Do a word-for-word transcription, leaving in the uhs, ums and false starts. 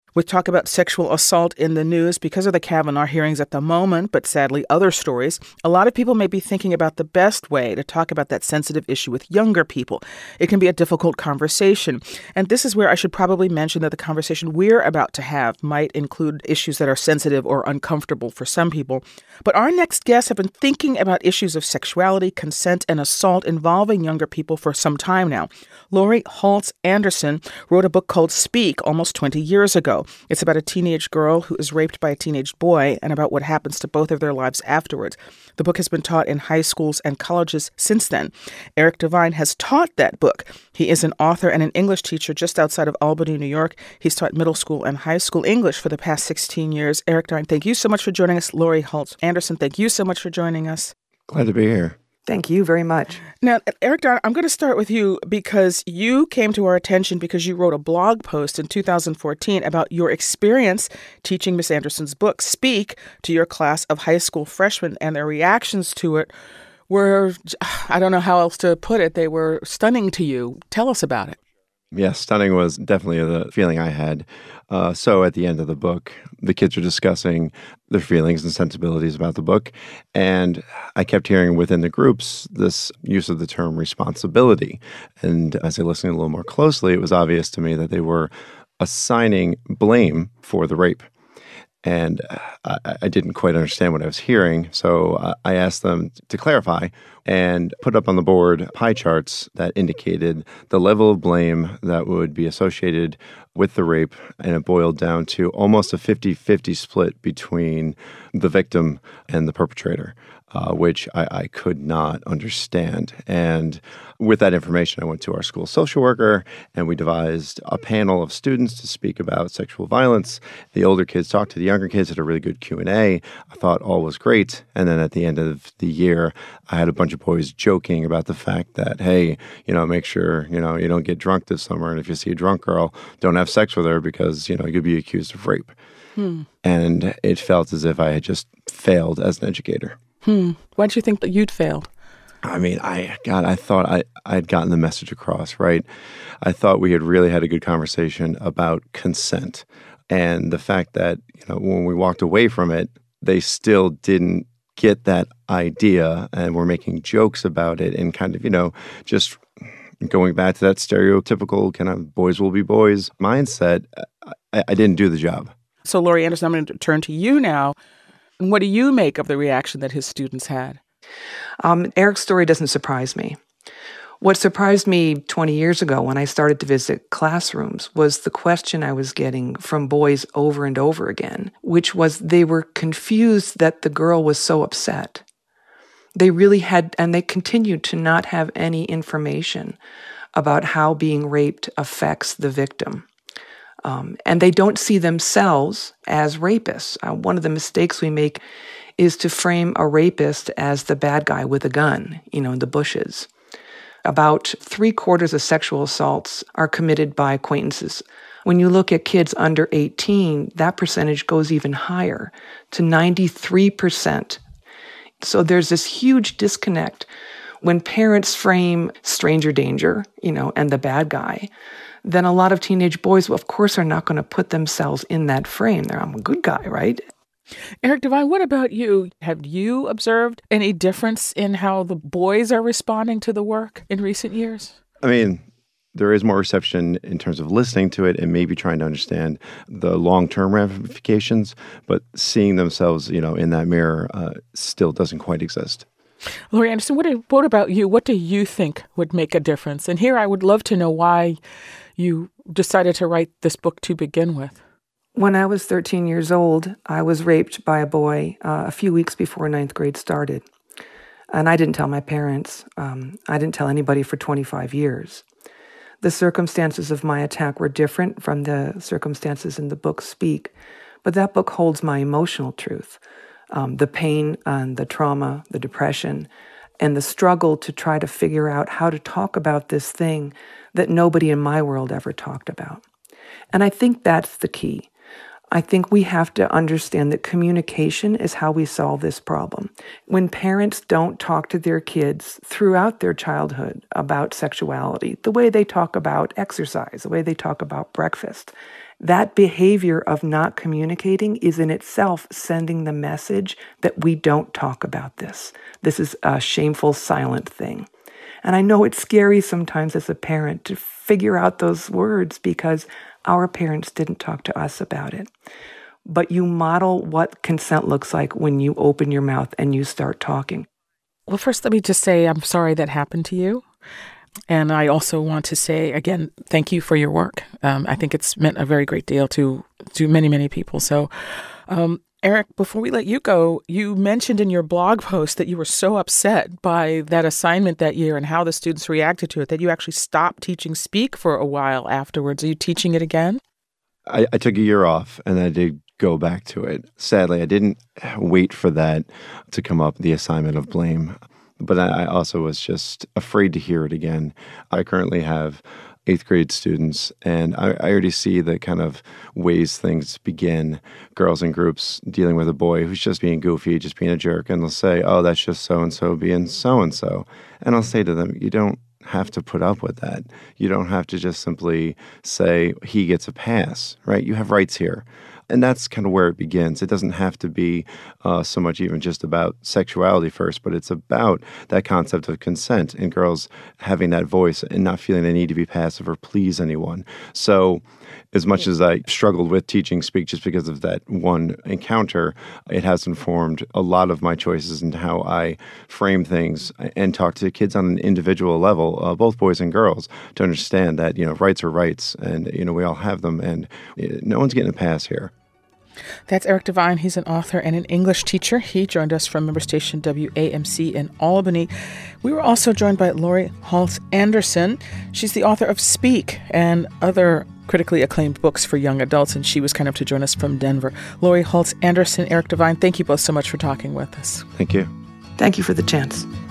With talk about sexual assault in the news because of the Kavanaugh hearings at the moment, but sadly other stories, a lot of people may be thinking about the best way to talk about that sensitive issue with younger people. It can be a difficult conversation. And this is where I should probably mention that the conversation we're about to have might include issues that are sensitive or uncomfortable for some people. But our next guests have been thinking about issues of sexuality, consent, and assault involving younger people for some time now. Lori Holtz Anderson wrote a book called Speak almost twenty years ago. It's about a teenage girl who is raped by a teenage boy and about what happens to both of their lives afterwards. The book has been taught in high schools and colleges since then. Eric Devine has taught that book. He is an author and an English teacher just outside of Albany, New York. He's taught middle school and high school English for the past sixteen years. Eric Devine, thank you so much for joining us. Lori Holtz Anderson, thank you so much for joining us. Glad to be here. Thank you very much. Now, Eric, I'm going to start with you because you came to our attention because you wrote a blog post in two thousand fourteen about your experience teaching Miss Anderson's book, Speak, to your class of high school freshmen, and their reactions to it were, I don't know how else to put it, they were stunning to you. Tell us about it. Yes, stunning was definitely the feeling I had. Uh, so at the end of the book, the kids are discussing their feelings and sensibilities about the book. And I kept hearing within the groups this use of the term responsibility. And as I listened a little more closely, it was obvious to me that they were assigning blame for the rape. And I, I didn't quite understand what I was hearing, so uh, I asked them to clarify and put up on the board pie charts that indicated the level of blame that would be associated with the rape, and it boiled down to almost a fifty-fifty split between the victim and the perpetrator, uh, which I, I could not understand. And with that information, I went to our school social worker, and we devised a panel of students to speak about sexual violence. The older kids talked to the younger kids, had a really good Q and A. I thought all was great. And then at the end of the year, I had a bunch of boys joking about the fact that, hey, you know, make sure, you know, you don't get drunk this summer. And if you see a drunk girl, don't have sex with her because, you know, you'd be accused of rape. Hmm. And it felt as if I had just failed as an educator. Hmm. Why did you think that you'd failed? I mean, I God, I thought I I had gotten the message across, right? I thought we had really had a good conversation about consent, and the fact that, you know, when we walked away from it, they still didn't get that idea, and were making jokes about it, and kind of, you know, just going back to that stereotypical kind of boys will be boys mindset. I, I didn't do the job. So, Lori Anderson, I'm going to turn to you now. What do you make of the reaction that his students had? Um, Eric's story doesn't surprise me. What surprised me twenty years ago when I started to visit classrooms was the question I was getting from boys over and over again, which was they were confused that the girl was so upset. They really had, and they continued to not have any information about how being raped affects the victim. Um, and they don't see themselves as rapists. Uh, one of the mistakes we make is to frame a rapist as the bad guy with a gun, you know, in the bushes. About three quarters of sexual assaults are committed by acquaintances. When you look at kids under eighteen, that percentage goes even higher, to ninety-three percent. So there's this huge disconnect when parents frame stranger danger, you know, and the bad guy. Then a lot of teenage boys, well, of course, are not going to put themselves in that frame. They're, I'm a good guy, right? Eric Devine, what about you? Have you observed any difference in how the boys are responding to the work in recent years? I mean, there is more reception in terms of listening to it and maybe trying to understand the long-term ramifications, but seeing themselves, you know, in that mirror uh, still doesn't quite exist. Lori Anderson, what, do, what about you? What do you think would make a difference? And here I would love to know why you decided to write this book to begin with. When I was thirteen years old, I was raped by a boy uh, a few weeks before ninth grade started. And I didn't tell my parents. Um, I didn't tell anybody for twenty-five years. The circumstances of my attack were different from the circumstances in the book Speak, but that book holds my emotional truth, um, the pain and the trauma, the depression, and the struggle to try to figure out how to talk about this thing that nobody in my world ever talked about. And I think that's the key. I think we have to understand that communication is how we solve this problem. When parents don't talk to their kids throughout their childhood about sexuality, the way they talk about exercise, the way they talk about breakfast, That behavior of not communicating is in itself sending the message that we don't talk about this. This is a shameful, silent thing. And I know it's scary sometimes as a parent to figure out those words because our parents didn't talk to us about it. But you model what consent looks like when you open your mouth and you start talking. Well, first, let me just say I'm sorry that happened to you. And I also want to say, again, thank you for your work. Um, I think it's meant a very great deal to to many, many people. So, um, Eric, before we let you go, you mentioned in your blog post that you were so upset by that assignment that year and how the students reacted to it that you actually stopped teaching Speak for a while afterwards. Are you teaching it again? I, I took a year off, and I did go back to it. Sadly, I didn't wait for that to come up, the assignment of blame. But I also was just afraid to hear it again. I currently have eighth grade students, and I, I already see the kind of ways things begin. Girls in groups dealing with a boy who's just being goofy, just being a jerk, and they'll say, oh, that's just so-and-so being so-and-so. And I'll say to them, you don't have to put up with that. You don't have to just simply say he gets a pass, right? You have rights here. And that's kind of where it begins. It doesn't have to be uh, so much even just about sexuality first, but it's about that concept of consent and girls having that voice and not feeling the need to be passive or please anyone. So as much as I struggled with teaching Speak just because of that one encounter, it has informed a lot of my choices and how I frame things and talk to kids on an individual level, uh, both boys and girls, to understand that, you know, rights are rights and, you know, we all have them and no one's getting a pass here. That's Eric Devine. He's an author and an English teacher. He joined us from member station W A M C in Albany. We were also joined by Laurie Halse Anderson. She's the author of Speak and other critically acclaimed books for young adults, and she was kind enough to join us from Denver. Laurie Halse Anderson, Eric Devine, thank you both so much for talking with us. Thank you. Thank you for the chance.